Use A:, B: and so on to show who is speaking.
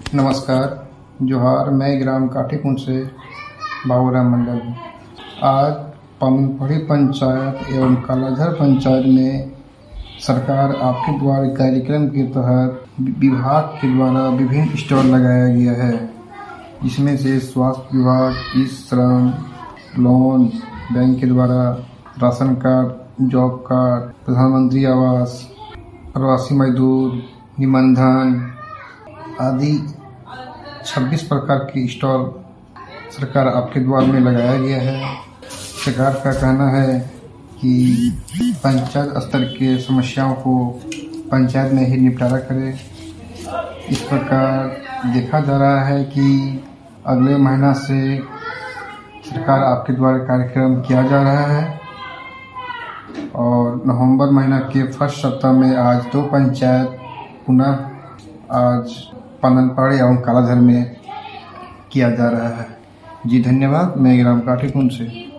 A: नमस्कार, जोहार। मैं ग्राम काठीकुंड से बाबूराम मंडल हूँ। आज पामुलपड़ी पंचायत एवं कालाझर पंचायत में सरकार आपके द्वार कार्यक्रम के तहत विभाग के द्वारा विभिन्न स्टॉल लगाया गया है, जिसमें से स्वास्थ्य विभाग, ई श्रम, लोन, बैंक के द्वारा राशन कार्ड, जॉब कार्ड, प्रधानमंत्री आवास, प्रवासी मजदूर, निबंधन आदि 26 प्रकार की स्टॉल सरकार आपके द्वार में लगाया गया है। सरकार का कहना है कि पंचायत स्तर के समस्याओं को पंचायत में ही निपटारा करे। इस प्रकार देखा जा रहा है कि अगले महीना से सरकार आपके द्वारा कार्यक्रम किया जा रहा है और नवंबर महीना के फर्स्ट सप्ताह में आज 2 पंचायत पुनः आज पामुलपड़ी एवं कालाझर में किया जा रहा है। जी धन्यवाद। मैं ग्राम काठीकुंड से